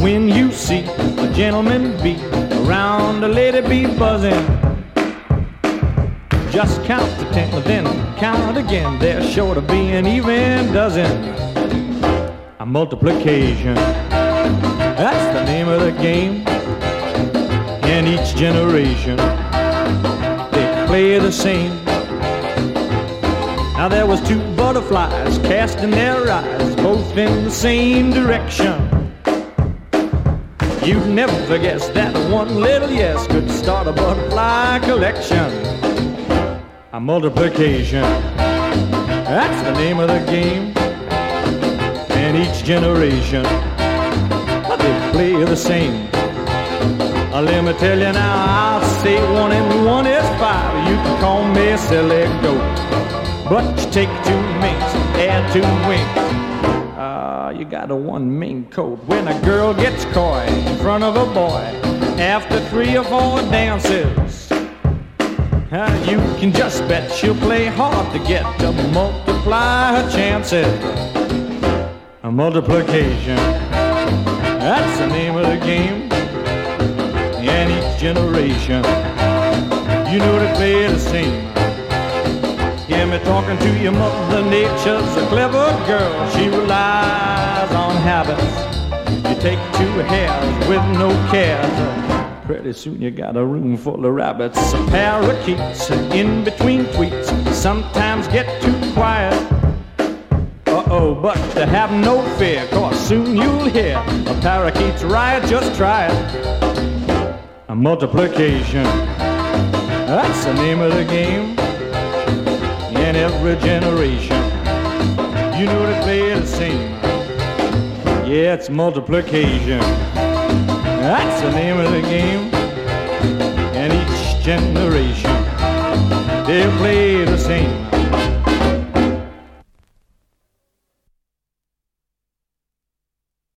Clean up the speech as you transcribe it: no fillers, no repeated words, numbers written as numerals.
when you see a gentleman bee around a lady bee buzzing. Just count to 10, then count again. There's sure to be an even dozen. A multiplication, that's the name of the game. In each generation, they play the same. Now there was two butterflies casting their eyes both in the same direction. You'd never guess that one little yes could start a butterfly collection. A multiplication, that's the name of the game. And each generation, they play the same. Let me tell you now, I'll say 1 and 1 is 5. You can call me a silly goat, but you take 2 minks, add 2 winks. You got a 1 mink coat. When a girl gets coy in front of a boy after 3 or 4 dances, you can just bet she'll play hard to get to multiply her chances. A multiplication, that's the name of the game. And each generation, you know they play the same. Hear me talking to your mother nature's a clever girl. She relies on habits. You take 2 hairs with no cares. Pretty soon you got a room full of rabbits. Parakeets in between tweets sometimes get too quiet. But to have no fear, 'cause soon you'll hear a parakeet's riot, just try it. A multiplication, that's the name of the game. In every generation, you know they play the same. Yeah, it's multiplication, that's the name of the game. And each generation, they'll play the same.